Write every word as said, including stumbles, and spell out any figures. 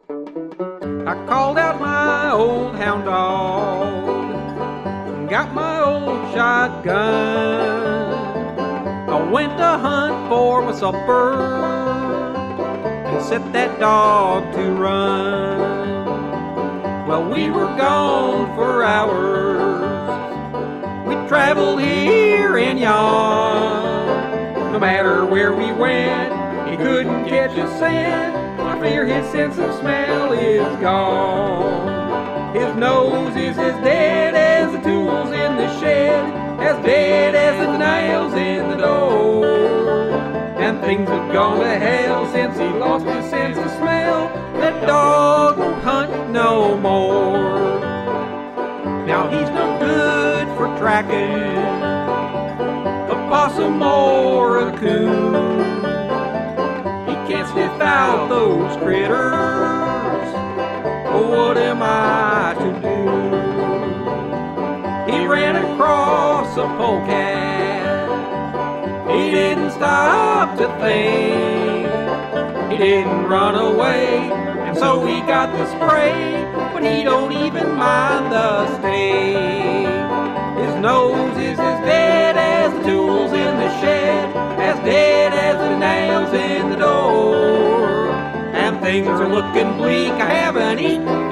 I called out my old hound dog, got my old shotgun. I went to hunt for my supper and set that dog to run. Well, we were gone for hours. We traveled here and yon. No matter where we went, he couldn't catch a scent. I fear his sense of smell is gone. His nose is as dead as the tools in the shed, as dead as the nails in the door. And things have gone to hell since he lost his sense of smell. That dog won't hunt no more. Now he's no good for tracking a possum or a coon. He can't sniff out those critters. Oh, what am I to do? He ran across a polecat. He didn't stop to think. He didn't run away, and so he got the spray, but he don't even mind the sting. His nose is as dead as the tools in the shed, as dead as the nails in the door. And things are looking bleak. I haven't eaten